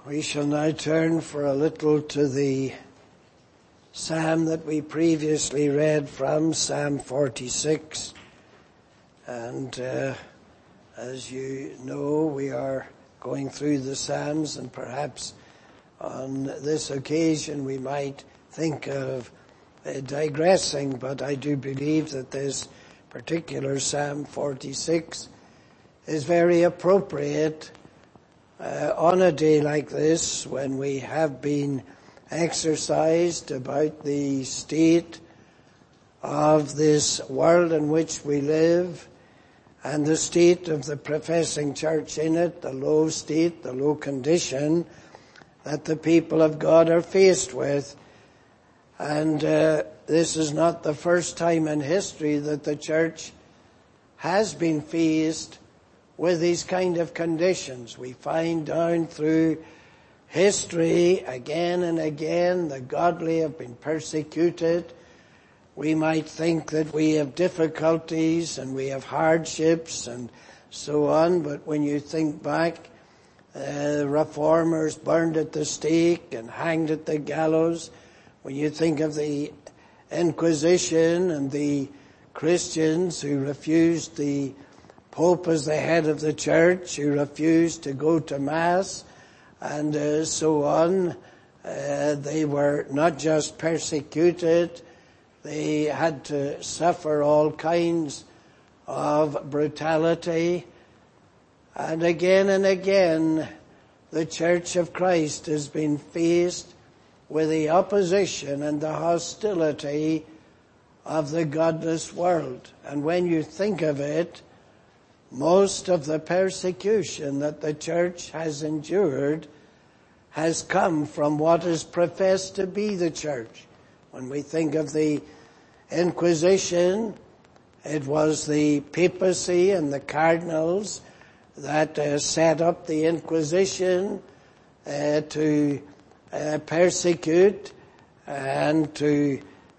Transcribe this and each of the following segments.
We shall now turn for a little to the psalm that we previously read from, Psalm 46. And as you know, we are going through the Psalms, and perhaps on this occasion we might think of digressing, but I do believe that this particular Psalm 46 is very appropriate on a day like this, when we have been exercised about the state of this world in which we live and the state of the professing church in it, the low state, the low condition that the people of God are faced with. And this is not the first time in history that the church has been faced with these kind of conditions. We find down through history again and again the godly have been persecuted. We might think that we have difficulties and we have hardships and so on, but when you think back, reformers burned at the stake and hanged at the gallows. When you think of the Inquisition and the Christians who refused the Pope as the head of the church, who refused to go to Mass, and so on. They were not just persecuted, they had to suffer all kinds of brutality. And again, the Church of Christ has been faced with the opposition and the hostility of the godless world. And when you think of it, most of the persecution that the church has endured has come from what is professed to be the church. When we think of the Inquisition, it was the papacy and the cardinals that set up the Inquisition to persecute and to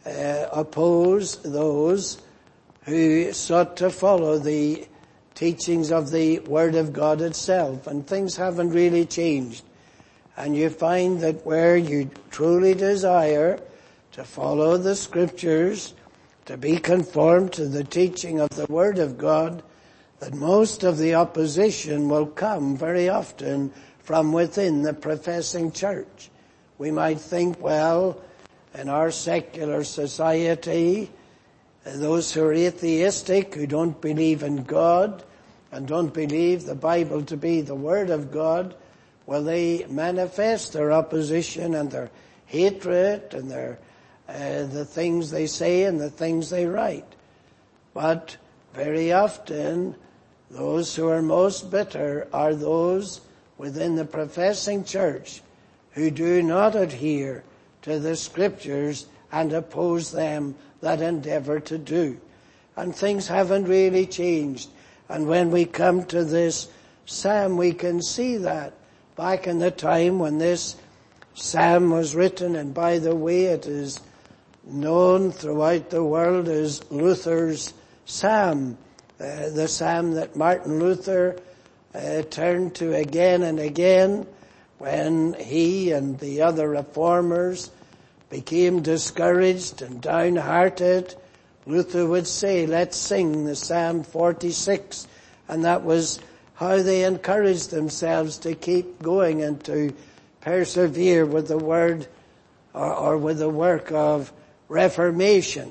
oppose those who sought to follow the teachings of the Word of God itself. And things haven't really changed. And you find that where you truly desire to follow the Scriptures, to be conformed to the teaching of the Word of God, that most of the opposition will come very often from within the professing church. We might think, well, in our secular society, those who are atheistic, who don't believe in God and don't believe the Bible to be the Word of God, well, they manifest their opposition and their hatred and the things they say and the things they write. But very often, those who are most bitter are those within the professing church who do not adhere to the Scriptures and oppose them that endeavor to do. And things haven't really changed. And when we come to this psalm, we can see that back in the time when this psalm was written, and by the way, it is known throughout the world as Luther's psalm, the psalm that Martin Luther turned to again and again when he and the other reformers became discouraged and downhearted. Luther would say, let's sing the Psalm 46. And that was how they encouraged themselves to keep going and to persevere with the word or with the work of Reformation.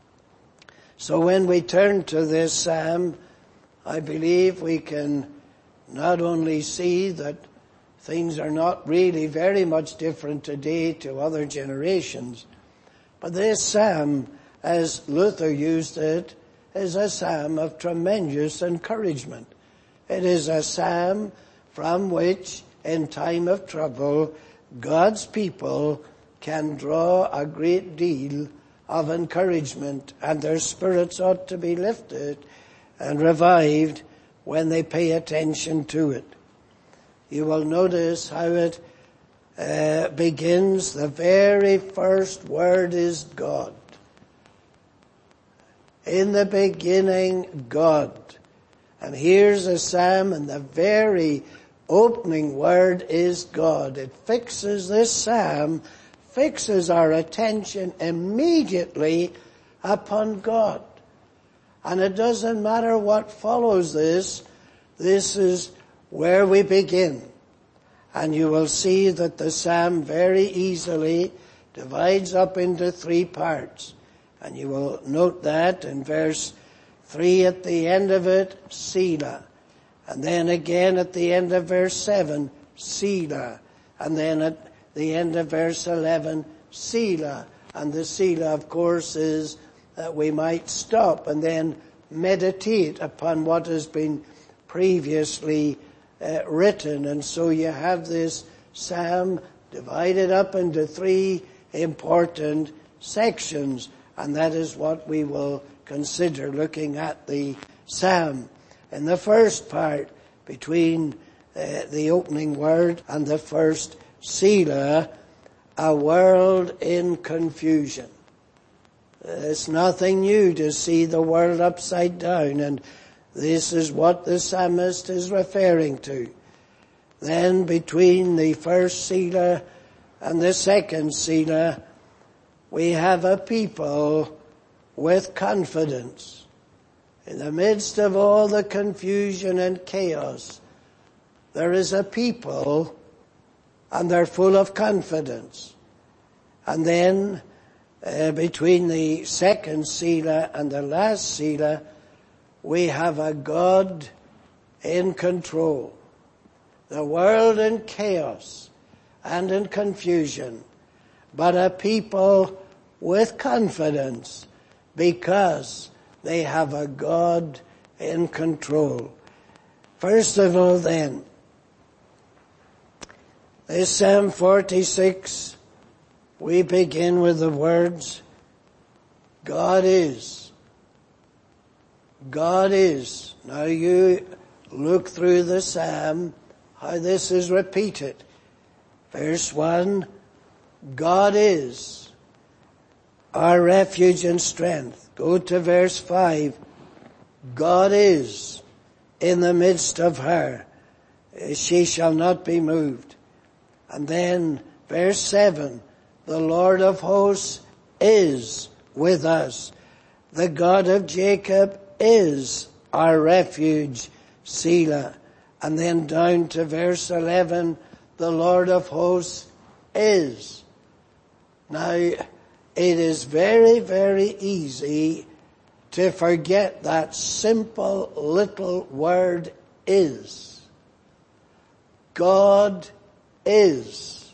So when we turn to this psalm, I believe we can not only see that things are not really very much different today to other generations, but this psalm, as Luther used it, is a psalm of tremendous encouragement. It is a psalm from which, in time of trouble, God's people can draw a great deal of encouragement, and their spirits ought to be lifted and revived when they pay attention to it. You will notice how it begins. The very first word is God. In the beginning, God. And here's a psalm in the very opening word is God. It fixes, this psalm fixes our attention immediately upon God. And it doesn't matter what follows this is where we begin. And you will see that the psalm very easily divides up into 3 parts. And you will note that in verse 3 at the end of it, Selah. And then again at the end of verse 7, Selah. And then at the end of verse 11, Selah. And the Selah, of course, is that we might stop and then meditate upon what has been previously written. And so you have this psalm divided up into 3 important sections. And that is what we will consider looking at the psalm. In the first part, between the opening word and the first Selah, a world in confusion. It's nothing new to see the world upside down, and this is what the psalmist is referring to. Then between the first Selah and the second Selah, we have a people with confidence. In the midst of all the confusion and chaos, there is a people, and they're full of confidence. And then, between the second Selah and the last Selah, we have a God in control. The world in chaos and in confusion, but a people with confidence because they have a God in control. First of all then, this Psalm 46, we begin with the words, God is. God is. Now you look through the Psalm, how this is repeated. Verse 1, God is our refuge and strength. Go to verse 5. God is in the midst of her. She shall not be moved. And then verse 7. The Lord of hosts is with us. The God of Jacob is our refuge. Selah. And then down to verse 11. The Lord of hosts is. Now, it is very, very easy to forget that simple little word is. God is.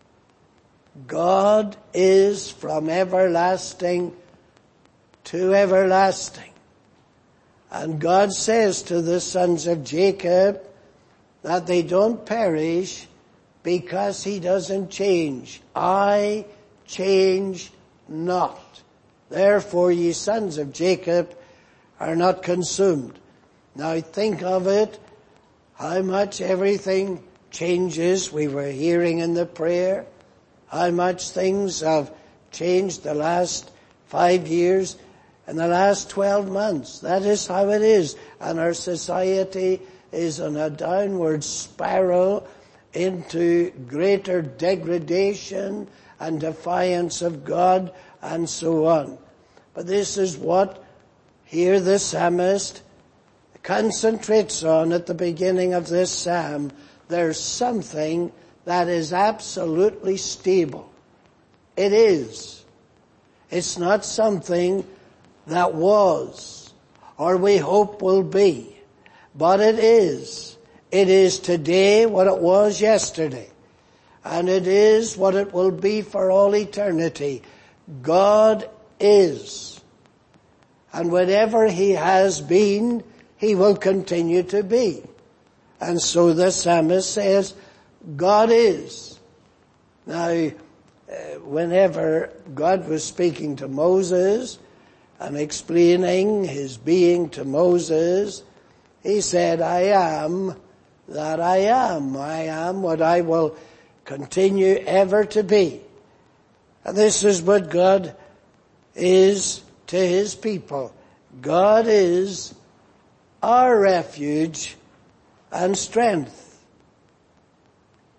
God is from everlasting to everlasting. And God says to the sons of Jacob that they don't perish because he doesn't change. I change not. Therefore, ye sons of Jacob are not consumed. Now think of it, how much everything changes. We were hearing in the prayer how much things have changed the last 5 years and the last 12 months. That is how it is. And our society is on a downward spiral into greater degradation and defiance of God and so on. But this is what here the psalmist concentrates on at the beginning of this psalm. There's something that is absolutely stable. It is. It's not something that was or we hope will be, but it is. It is today what it was yesterday, and it is what it will be for all eternity. God is. And whatever he has been, he will continue to be. And so the psalmist says, God is. Now, whenever God was speaking to Moses and explaining his being to Moses, he said, I am that I am. I am what I will continue ever to be. And this is what God is to his people. God is our refuge and strength.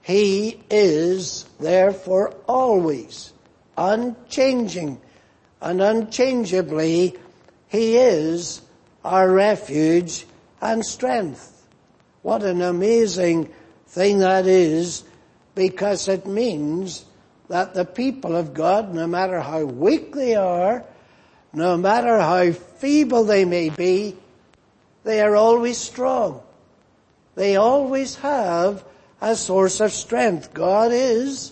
He is therefore always unchanging and unchangeably. He is our refuge and strength. What an amazing thing that is, because it means that the people of God, no matter how weak they are, no matter how feeble they may be, they are always strong. They always have a source of strength. God is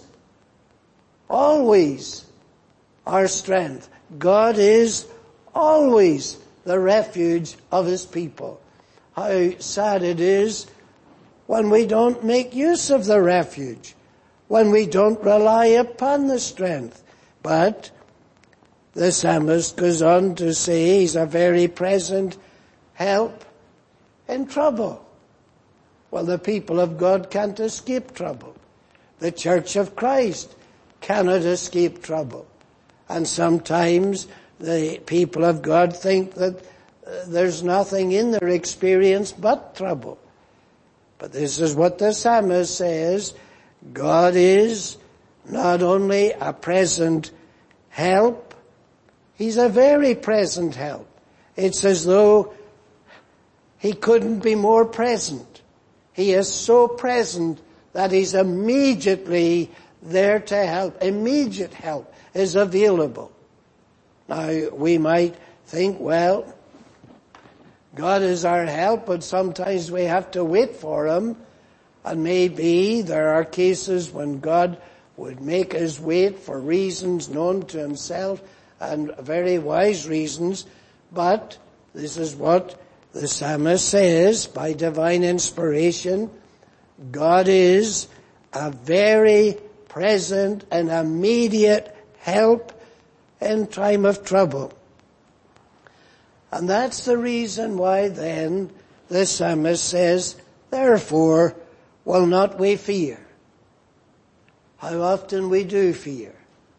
always our strength. God is always the refuge of His people. How sad it is when we don't make use of the refuge, when we don't rely upon the strength. But the psalmist goes on to say He's a very present help in trouble. Well, the people of God can't escape trouble. The Church of Christ cannot escape trouble. And sometimes the people of God think that there's nothing in their experience but trouble. But this is what the psalmist says. God is not only a present help, He's a very present help. It's as though He couldn't be more present. He is so present that He's immediately there to help. Immediate help is available. Now, we might think, well, God is our help, but sometimes we have to wait for Him. And maybe there are cases when God would make us wait for reasons known to Himself and very wise reasons. But this is what the psalmist says by divine inspiration. God is a very present and immediate help in time of trouble. And that's the reason why then the psalmist says, therefore will not we fear. How often we do fear.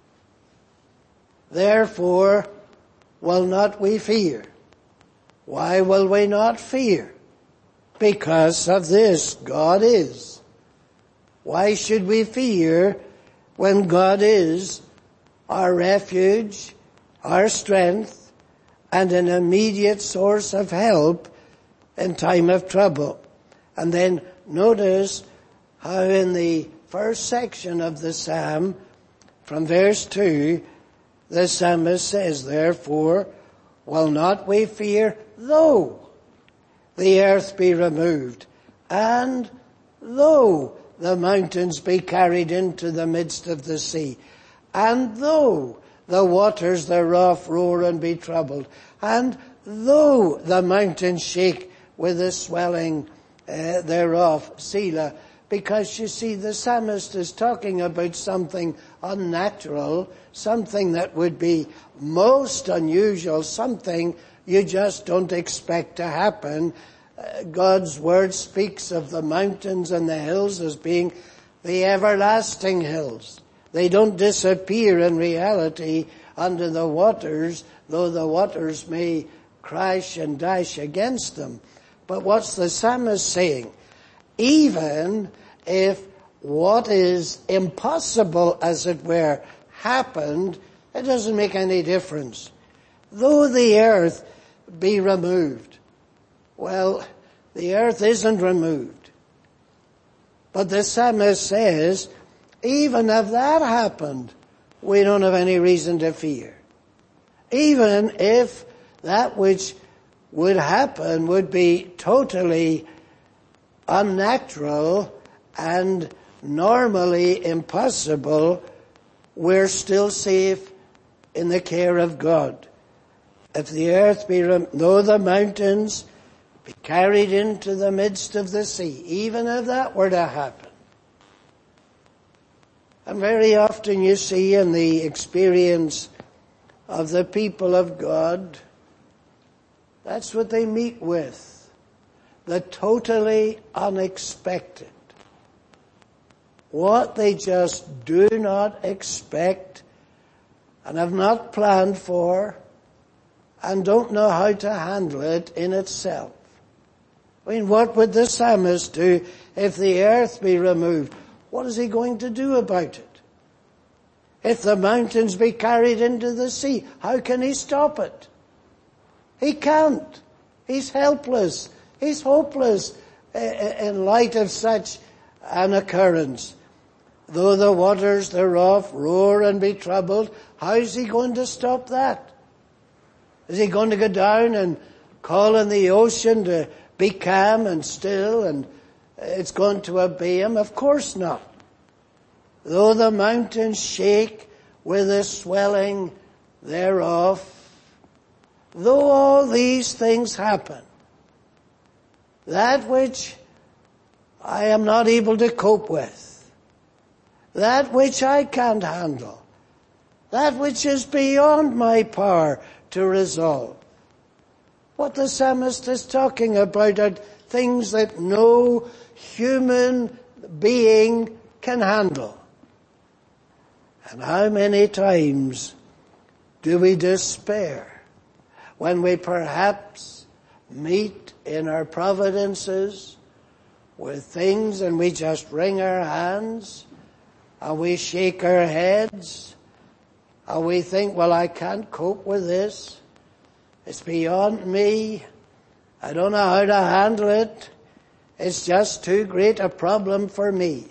Therefore will not we fear. Why will we not fear? Because of this, God is. Why should we fear when God is our refuge, our strength, and an immediate source of help in time of trouble? And then notice how in the first section of the psalm, from verse 2, the psalmist says, therefore will not we fear, though the earth be removed, and though the mountains be carried into the midst of the sea, and though the waters thereof roar and be troubled, and though the mountains shake with the swelling thereof. Selah. Because you see, the psalmist is talking about something unnatural, something that would be most unusual, something you just don't expect to happen. God's word speaks of the mountains and the hills as being the everlasting hills. They don't disappear in reality under the waters, though the waters may crash and dash against them. But what's the psalmist saying? Even if what is impossible, as it were, happened, it doesn't make any difference. Though the earth be removed. Well, the earth isn't removed. But the psalmist says, even if that happened, we don't have any reason to fear. Even if that which would happen would be totally unnatural and normally impossible, we're still safe in the care of God. If the earth be, though the mountains be carried into the midst of the sea, even if that were to happen. And very often you see in the experience of the people of God, that's what they meet with. The totally unexpected. What they just do not expect and have not planned for and don't know how to handle it in itself. I mean, what would the psalmist do if the earth be removed? what is he going to do about it? If the mountains be carried into the sea, how can he stop it? He can't. He's helpless. He's hopeless in light of such an occurrence. Though the waters thereof roar and be troubled, how is he going to stop that? Is he going to go down and call on the ocean to be calm and still and it's going to obey him? Of course not. Though the mountains shake with the swelling thereof, though all these things happen, that which I am not able to cope with, that which I can't handle, that which is beyond my power to resolve. What the psalmist is talking about are things that no human being can handle. And how many times do we despair when we perhaps meet in our providences with things and we just wring our hands and we shake our heads and we think, well, I can't cope with this. It's beyond me. I don't know how to handle it. It's just too great a problem for me.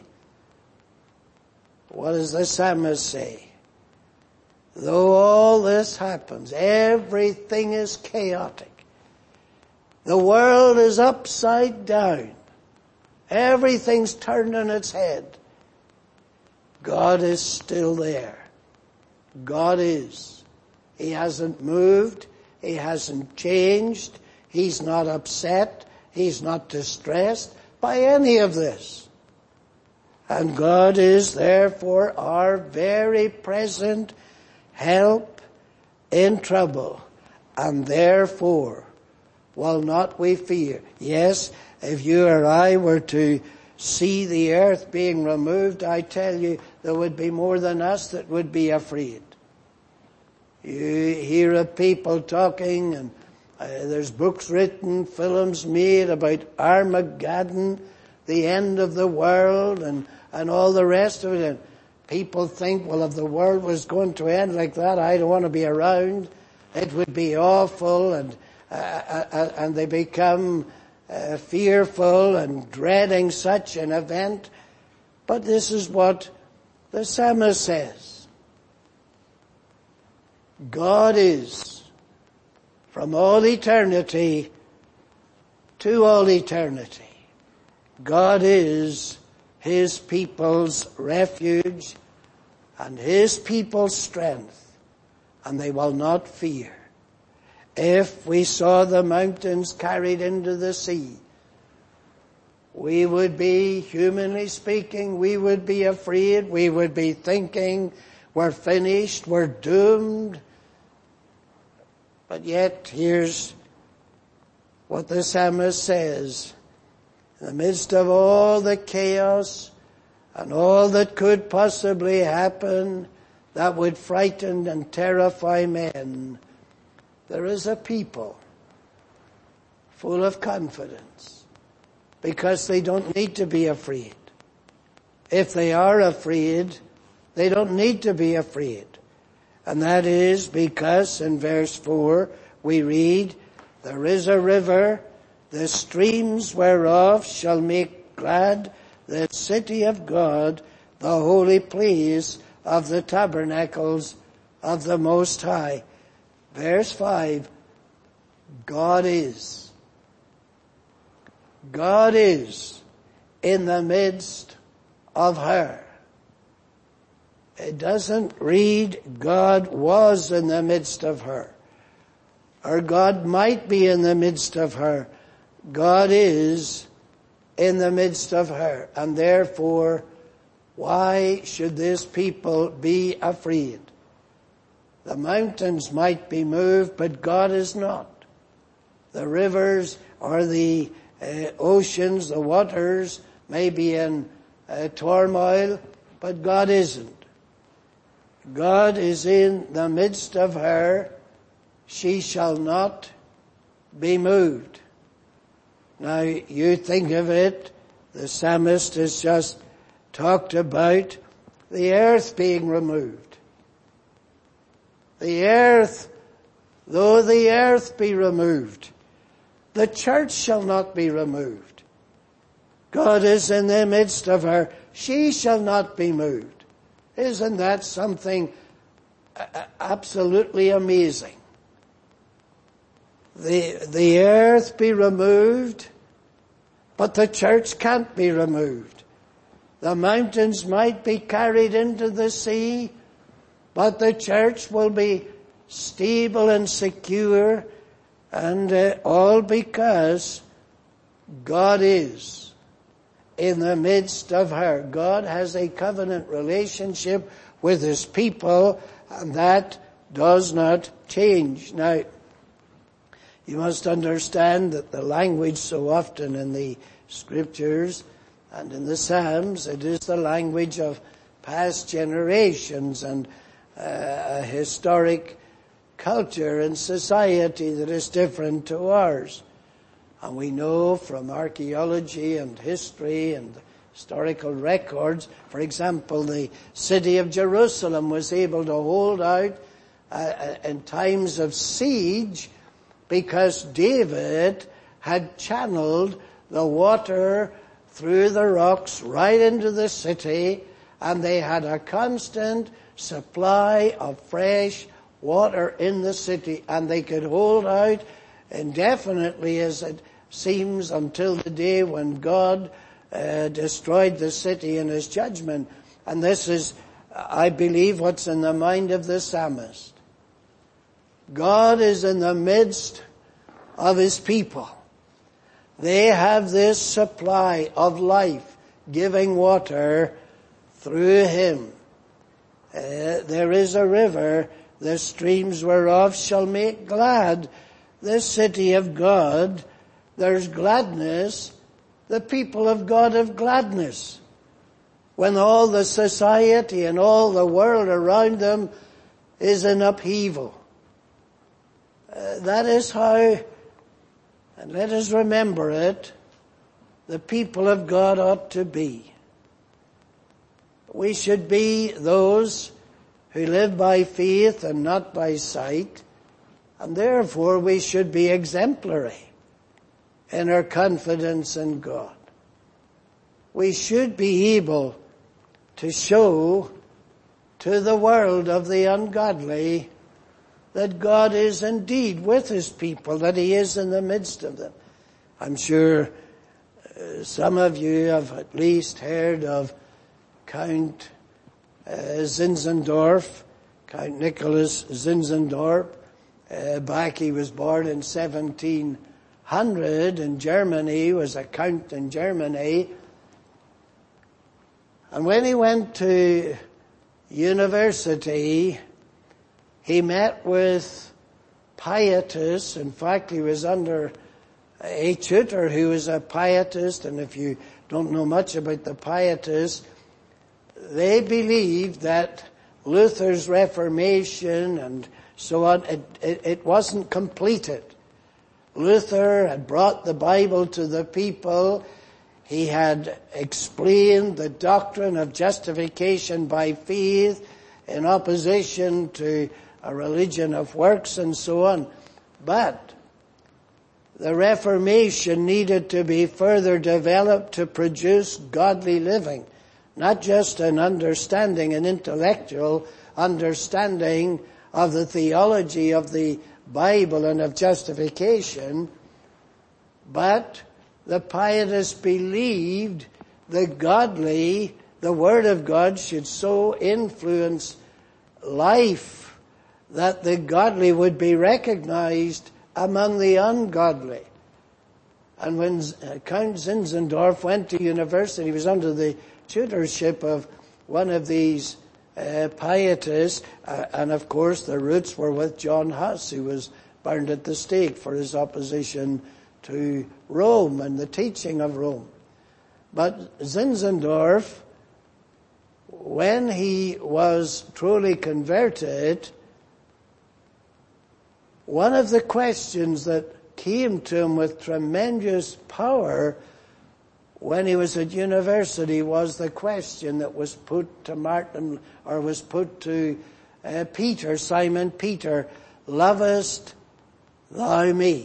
What does the psalmist say? Though all this happens, everything is chaotic. The world is upside down. Everything's turned on its head. God is still there. God is. He hasn't moved. He hasn't changed. He's not upset. He's not distressed by any of this. And God is therefore our very present help in trouble. And therefore will not we fear. Yes, if you or I were to see the earth being removed, I tell you, there would be more than us that would be afraid. You hear of people talking, and there's books written, films made about Armageddon, the end of the world, and all the rest of it. And people think, well, if the world was going to end like that, I don't want to be around. It would be awful, and they become fearful and dreading such an event. But this is what the psalmist says. God is, from all eternity to all eternity, God is his people's refuge and his people's strength, and they will not fear. If we saw the mountains carried into the sea, we would be, humanly speaking, we would be afraid. We would be thinking, we're finished, we're doomed. But yet, here's what the psalmist says. In the midst of all the chaos and all that could possibly happen that would frighten and terrify men, there is a people full of confidence because they don't need to be afraid. If they are afraid, they don't need to be afraid. And that is because in verse 4 we read, there is a river, the streams whereof shall make glad the city of God, the holy place of the tabernacles of the Most High. Verse 5, God is. God is in the midst of her. It doesn't read God was in the midst of her, or God might be in the midst of her. God is in the midst of her, and therefore, why should this people be afraid? The mountains might be moved, but God is not. The rivers or the oceans, the waters may be in turmoil, but God isn't. God is in the midst of her. She shall not be moved. Now, you think of it, the psalmist is just talked about the earth being removed. The earth, though the earth be removed, the church shall not be removed. God is in the midst of her. She shall not be moved. Isn't that something absolutely amazing? The earth be removed, but the church can't be removed. The mountains might be carried into the sea, but the church will be stable and secure, and all because God is in the midst of her. God has a covenant relationship with His people, and that does not change. Now, you must understand that the language so often in the Scriptures and in the Psalms, it is the language of past generations and a historic culture and society that is different to ours. And we know from archaeology and history and historical records, for example, the city of Jerusalem was able to hold out in times of siege because David had channeled the water through the rocks right into the city, and they had a constant supply of fresh water in the city, and they could hold out indefinitely, as it seems, until the day when God destroyed the city in His judgment. And this is, I believe, what's in the mind of the psalmist. God is in the midst of His people. They have this supply of life-giving water through Him. There is a river, the streams whereof shall make glad the city of God. There's gladness. The people of God have gladness. When all the society and all the world around them is in upheaval. That is how, and let us remember it, the people of God ought to be. We should be those who live by faith and not by sight, and therefore we should be exemplary in our confidence in God. We should be able to show to the world of the ungodly that God is indeed with His people, that He is in the midst of them. I'm sure some of you have at least heard of Count Zinzendorf, Count Nicholas Zinzendorf. Back he was born in 1700 in Germany. He was a count in Germany. And when he went to university, he met with pietists. In fact, he was under a tutor who was a pietist. And if you don't know much about the pietists, they believed that Luther's Reformation and so on, it wasn't completed. Luther had brought the Bible to the people. He had explained the doctrine of justification by faith in opposition to a religion of works and so on. But the Reformation needed to be further developed to produce godly living, not just an understanding, an intellectual understanding of the theology of the Bible and of justification, but the pietists believed the godly, the Word of God should so influence life that the godly would be recognized among the ungodly. And when Count Zinzendorf went to university, he was under the tutorship of one of these pietists, and of course the roots were with John Huss, who was burned at the stake for his opposition to Rome and the teaching of Rome. But Zinzendorf, when he was truly converted, one of the questions that came to him with tremendous power when he was at university was the question that was put to Martin, or was put to Peter, Simon Peter, lovest thou me?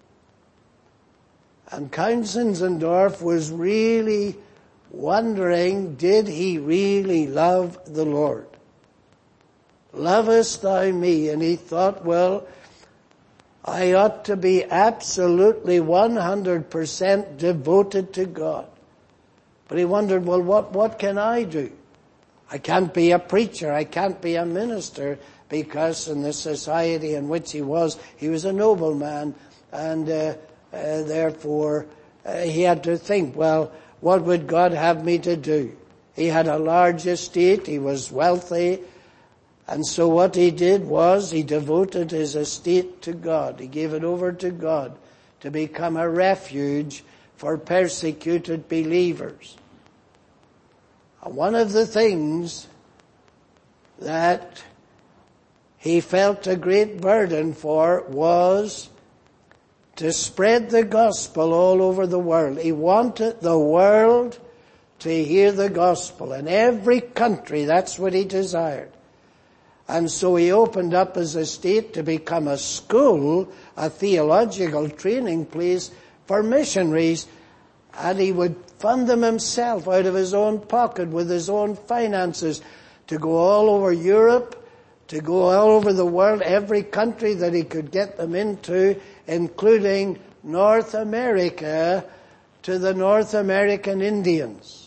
And Count Zinzendorf was really wondering, did he really love the Lord? Lovest thou me? And he thought, well, I ought to be absolutely 100% devoted to God. But he wondered, well, what can I do? I can't be a preacher. I can't be a minister, because in the society in which he was a nobleman, and therefore he had to think, well, what would God have me to do? He had a large estate. He was wealthy. And so what he did was he devoted his estate to God. He gave it over to God to become a refuge for persecuted believers. And one of the things that he felt a great burden for was to spread the gospel all over the world. He wanted the world to hear the gospel in every country. That's what he desired. And so he opened up his estate to become a school, a theological training place for missionaries. And he would fund them himself out of his own pocket with his own finances to go all over Europe, to go all over the world, every country that he could get them into, including North America, to the North American Indians.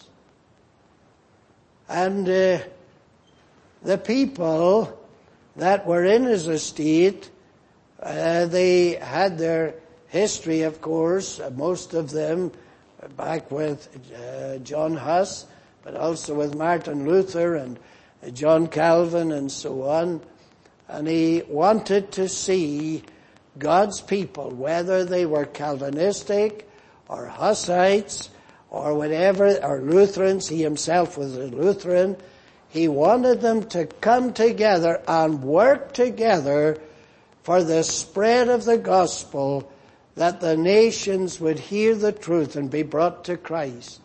And the people that were in his estate, they had their history, of course, most of them back with John Huss, but also with Martin Luther and John Calvin and so on. And he wanted to see God's people, whether they were Calvinistic or Hussites or whatever, or Lutherans. He himself was a Lutheran. He wanted them to come together and work together for the spread of the gospel, that the nations would hear the truth and be brought to Christ.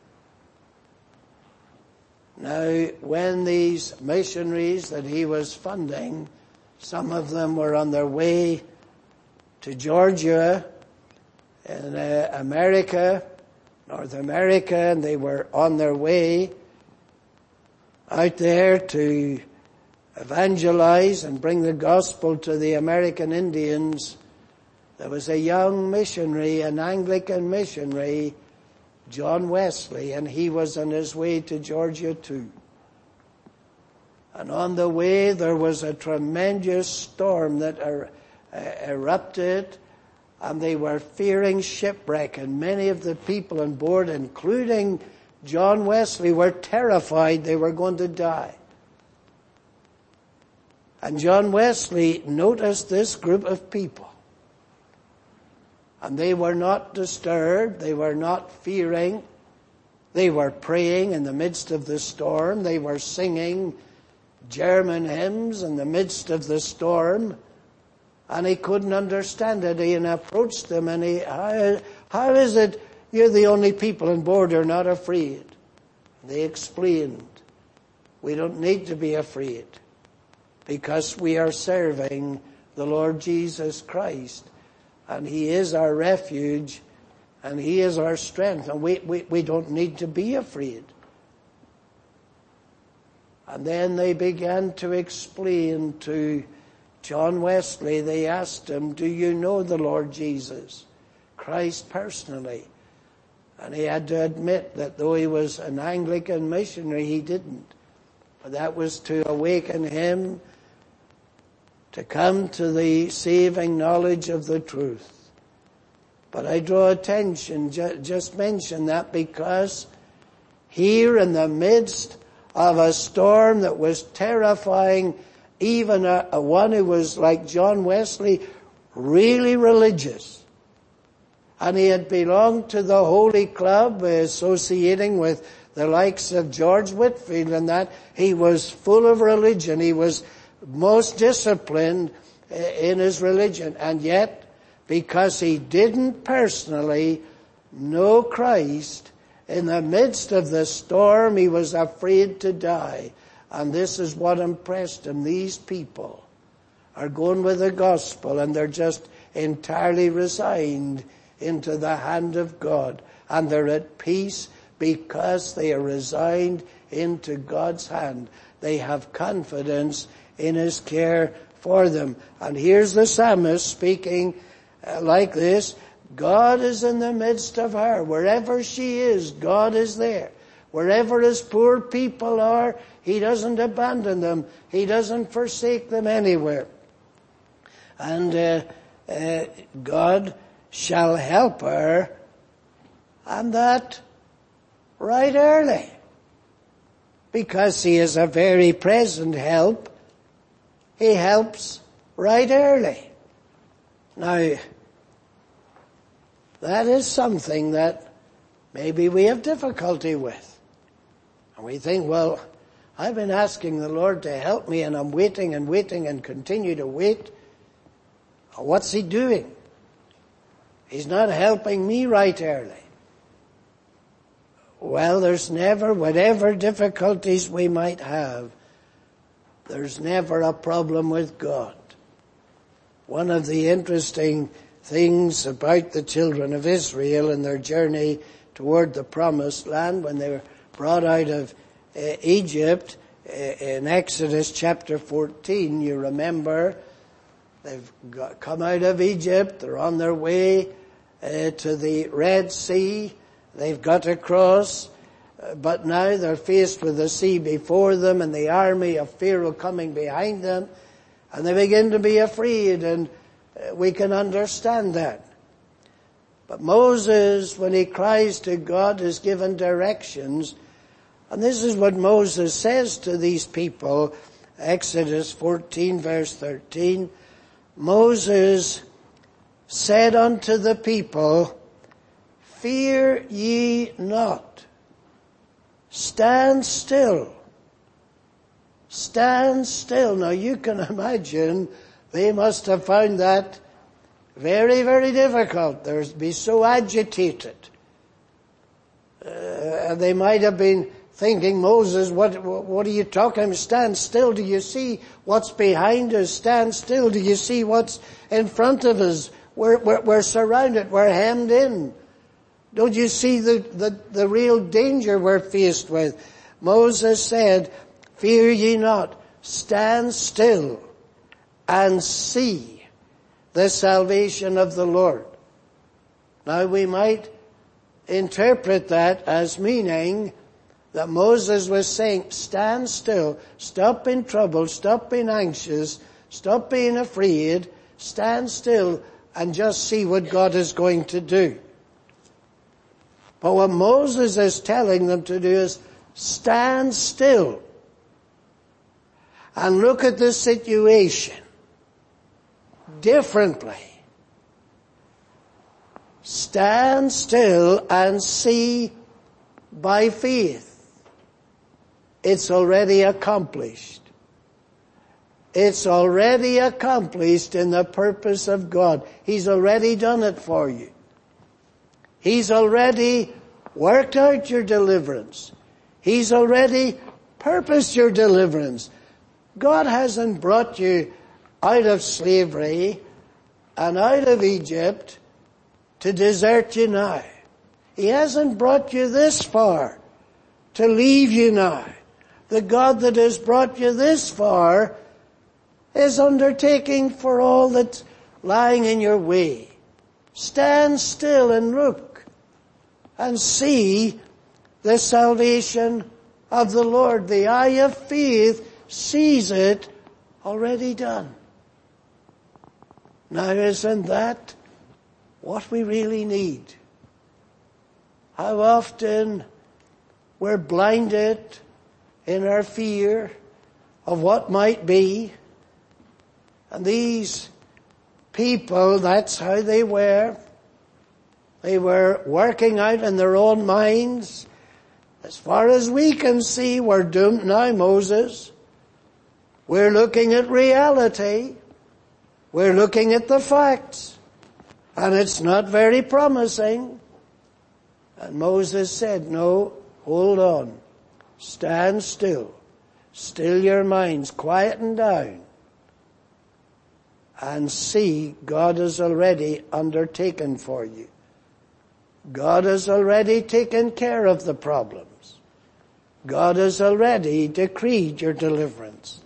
Now, when these missionaries that he was funding, some of them were on their way to Georgia in America, North America, and they were on their way out there to evangelize and bring the gospel to the American Indians. There was a young missionary, an Anglican missionary, John Wesley, and he was on his way to Georgia too. And on the way there was a tremendous storm that erupted, and they were fearing shipwreck, and many of the people on board, including John Wesley, were terrified they were going to die. And John Wesley noticed this group of people. And they were not disturbed. They were not fearing. They were praying in the midst of the storm. They were singing German hymns in the midst of the storm. And he couldn't understand it. He approached them and how is it you're the only people on board who are not afraid? They explained, we don't need to be afraid because we are serving the Lord Jesus Christ. And He is our refuge, and He is our strength, and we don't need to be afraid. And then they began to explain to John Wesley. They asked him, do you know the Lord Jesus Christ personally? And he had to admit that though he was an Anglican missionary, he didn't. But that was to awaken him to come to the saving knowledge of the truth. But I draw attention, just mention that because here in the midst of a storm that was terrifying, even a one who was like John Wesley, really religious, and he had belonged to the Holy Club, associating with the likes of George Whitefield, and that he was full of religion. He was most disciplined in his religion, and yet because he didn't personally know Christ, In the midst of the storm, he was afraid to die. And this is what impressed him. These people are going with the gospel, and they're just entirely resigned into the hand of God. And they're at peace because they are resigned into God's hand. They have confidence in his care for them. And here's the psalmist speaking like this. God is in the midst of her. Wherever she is, God is there. Wherever his poor people are, he doesn't abandon them. He doesn't forsake them anywhere. And God shall help her, and that right early. Because he is a very present help, he helps right early. Now, that is something that maybe we have difficulty with. And we think, well, I've been asking the Lord to help me, and I'm waiting and waiting and continue to wait. What's he doing? He's not helping me right early. Well, there's never, whatever difficulties we might have, there's never a problem with God. One of the interesting things about the children of Israel and their journey toward the promised land, when they were brought out of Egypt in Exodus chapter 14, you remember, they've come out of Egypt, they're on their way to the Red Sea, they've got across, but now they're faced with the sea before them and the army of Pharaoh coming behind them, and they begin to be afraid, and we can understand that. But Moses, when he cries to God, is given directions, and this is what Moses says to these people, Exodus 14 verse 13. Moses said unto the people, fear ye not. Stand still. Stand still. Now you can imagine they must have found that very, very difficult. They'd be so agitated. They might have been thinking, Moses, what are you talking about? Stand still. Do you see what's behind us? Stand still. Do you see what's in front of us? We're surrounded. We're hemmed in. Don't you see the real danger we're faced with? Moses said, fear ye not. Stand still and see the salvation of the Lord. Now we might interpret that as meaning that Moses was saying, stand still, stop being troubled, stop being anxious, stop being afraid, stand still and just see what God is going to do. But what Moses is telling them to do is stand still and look at the situation differently. Stand still and see by faith. It's already accomplished. It's already accomplished in the purpose of God. He's already done it for you. He's already worked out your deliverance. He's already purposed your deliverance. God hasn't brought you out of slavery and out of Egypt to desert you now. He hasn't brought you this far to leave you now. The God that has brought you this far is undertaking for all that's lying in your way. Stand still and look and see the salvation of the Lord. The eye of faith sees it already done. Now, isn't that what we really need? How often we're blinded in our fear of what might be. And these people, that's how they were. They were working out in their own minds. As far as we can see, we're doomed now, Moses. We're looking at reality. We're looking at the facts. And it's not very promising. And Moses said, no, hold on. Stand still. Still your minds, quieten down. And see, God has already undertaken for you. God has already taken care of the problems. God has already decreed your deliverance.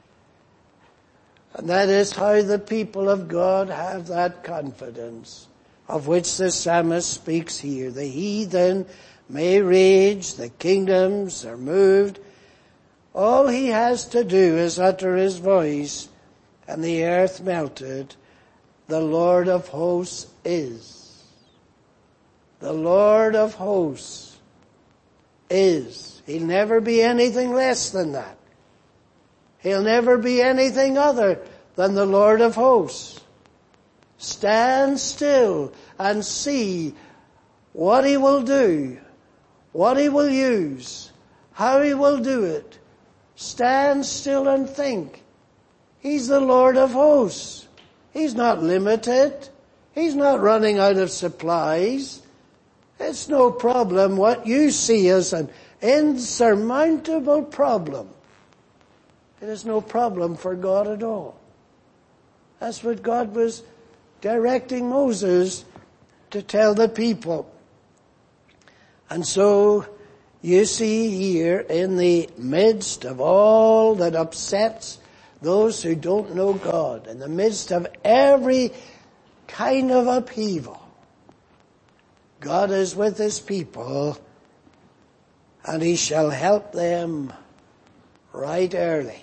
And that is how the people of God have that confidence of which the psalmist speaks here. The heathen may rage, the kingdoms are moved. All he has to do is utter his voice, and the earth melted. The Lord of hosts is. The Lord of hosts is. He'll never be anything less than that. He'll never be anything other than the Lord of hosts. Stand still and see what he will do, what he will use, how he will do it. Stand still and think. He's the Lord of hosts. He's not limited. He's not running out of supplies. It's no problem what you see as an insurmountable problem. It is no problem for God at all. That's what God was directing Moses to tell the people. And so you see here, in the midst of all that upsets those who don't know God, in the midst of every kind of upheaval, God is with his people, and he shall help them right early.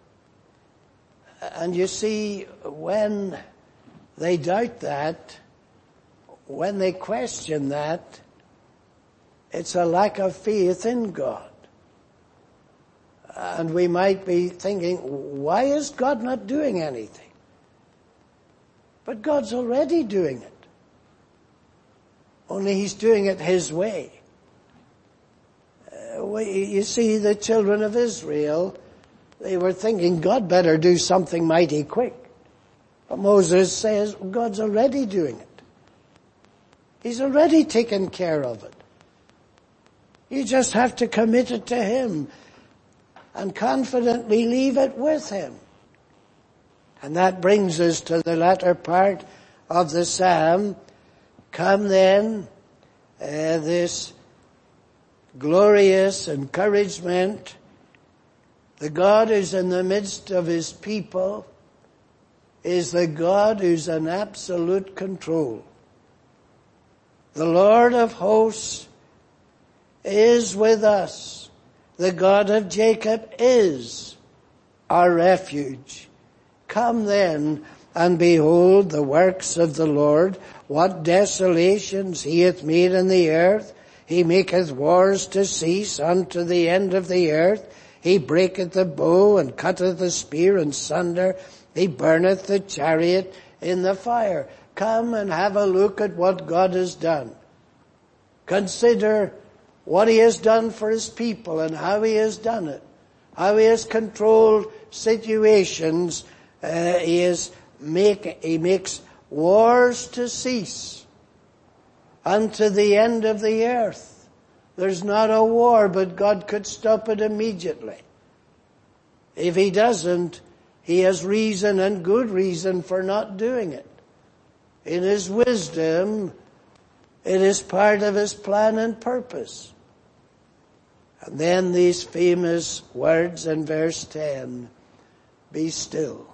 And you see, when they doubt that, when they question that, it's a lack of faith in God. And we might be thinking, why is God not doing anything? But God's already doing it. Only he's doing it his way. You see, the children of Israel, they were thinking God better do something mighty quick. But Moses says God's already doing it. He's already taken care of it. You just have to commit it to him and confidently leave it with him. And that brings us to the latter part of the psalm. Come then, this glorious encouragement. The God who's in the midst of his people is the God who's in absolute control. The Lord of hosts is with us. The God of Jacob is our refuge. Come then and behold the works of the Lord, what desolations he hath made in the earth. He maketh wars to cease unto the end of the earth. He breaketh the bow and cutteth the spear in sunder. He burneth the chariot in the fire. Come and have a look at what God has done. Consider what he has done for his people and how he has done it. How he has controlled situations. He makes wars to cease unto the end of the earth. There's not a war, but God could stop it immediately. If he doesn't, he has reason and good reason for not doing it. In his wisdom, it is part of his plan and purpose. And then these famous words in verse 10, be still.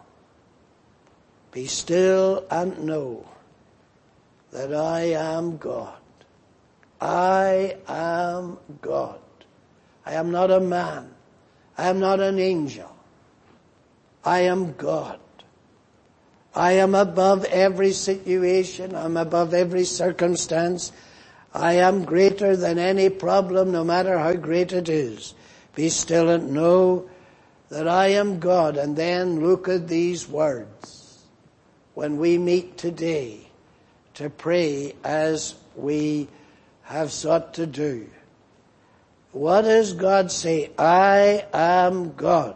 Be still and know that I am God. I am God. I am not a man. I am not an angel. I am God. I am above every situation. I'm above every circumstance. I am greater than any problem, no matter how great it is. Be still and know that I am God. And then look at these words. When we meet today to pray as we have sought to do, what does God say? I am God.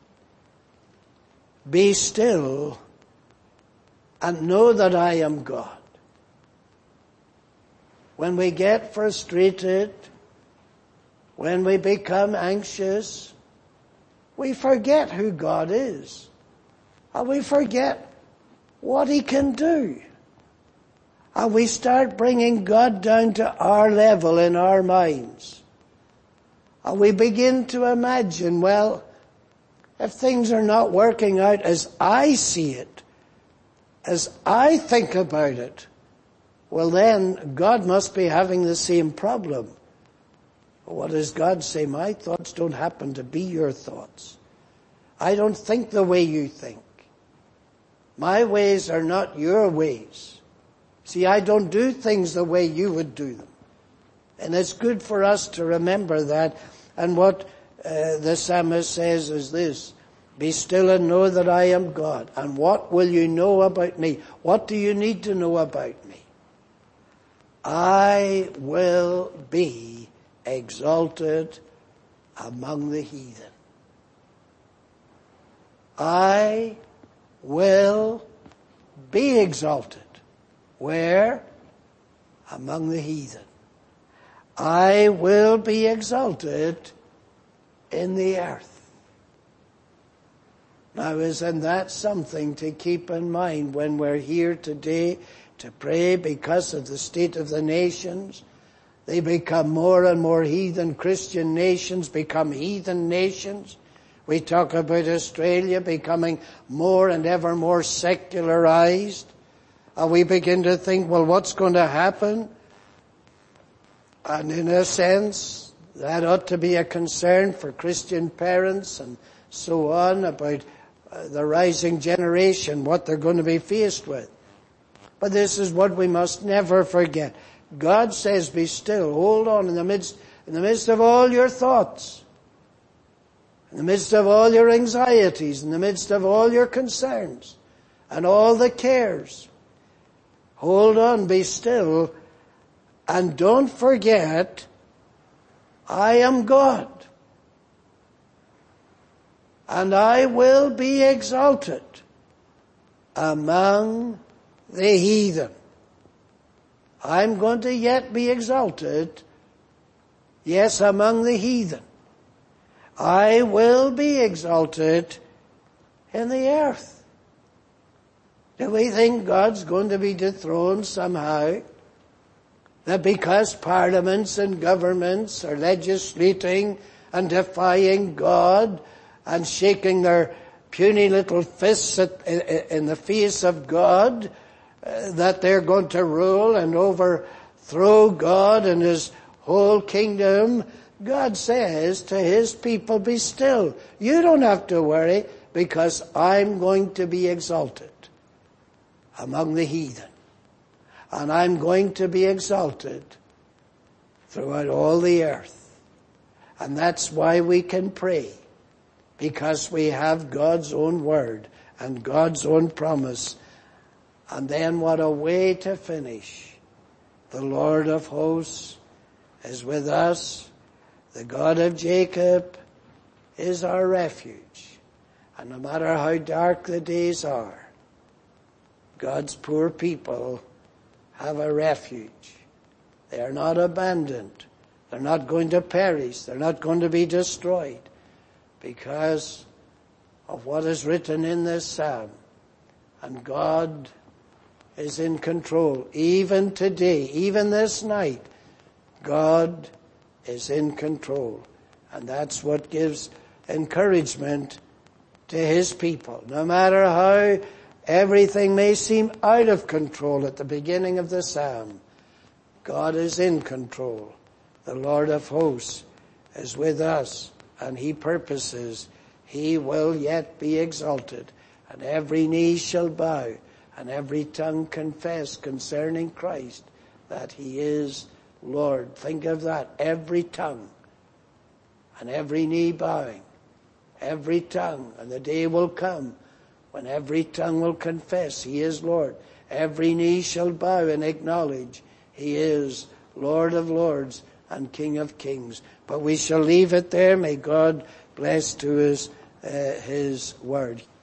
Be still and know that I am God. when we get frustrated, when we become anxious, we forget who God is. And we forget what He can do. And we start bringing God down to our level in our minds. And we begin to imagine, well, if things are not working out as I see it, as I think about it, well then God must be having the same problem. What does God say? My thoughts don't happen to be your thoughts. I don't think the way you think. My ways are not your ways. See, I don't do things the way you would do them. And it's good for us to remember that. And what the psalmist says is this: be still and know that I am God. And what will you know about me? What do you need to know about me? I will be exalted among the heathen. I will be exalted. Where? Among the heathen. I will be exalted in the earth. Now, isn't that something to keep in mind when we're here today to pray because of the state of the nations? They become more and more heathen. Christian nations become heathen nations. We talk about Australia becoming more and ever more secularized. And we begin to think, well, what's going to happen? And in a sense, that ought to be a concern for Christian parents and so on about the rising generation, what they're going to be faced with. But this is what we must never forget. God says, be still, hold on in the midst of all your thoughts, in the midst of all your anxieties, in the midst of all your concerns and all the cares. Hold on, be still, and don't forget, I am God. And I will be exalted among the heathen. I'm going to yet be exalted, yes, among the heathen. I will be exalted in the earth. Do we think God's going to be dethroned somehow? That because parliaments and governments are legislating and defying God and shaking their puny little fists in the face of God, that they're going to rule and overthrow God and His whole kingdom? God says to His people, be still. You don't have to worry, because I'm going to be exalted among the heathen. And I'm going to be exalted throughout all the earth. And that's why we can pray, because we have God's own word and God's own promise. And then what a way to finish. The Lord of hosts is with us. The God of Jacob is our refuge. And no matter how dark the days are, God's poor people have a refuge. They are not abandoned. They're not going to perish. They're not going to be destroyed because of what is written in this psalm. And God is in control. Even today, even this night, God is in control. And that's what gives encouragement to His people. No matter how everything may seem out of control at the beginning of the psalm, God is in control. The Lord of hosts is with us, and He purposes He will yet be exalted, and every knee shall bow, and every tongue confess concerning Christ that He is Lord. Think of that. Every tongue and every knee bowing. Every tongue. And the day will come when every tongue will confess He is Lord. Every knee shall bow and acknowledge He is Lord of lords and King of kings. But we shall leave it there. May God bless to us His word.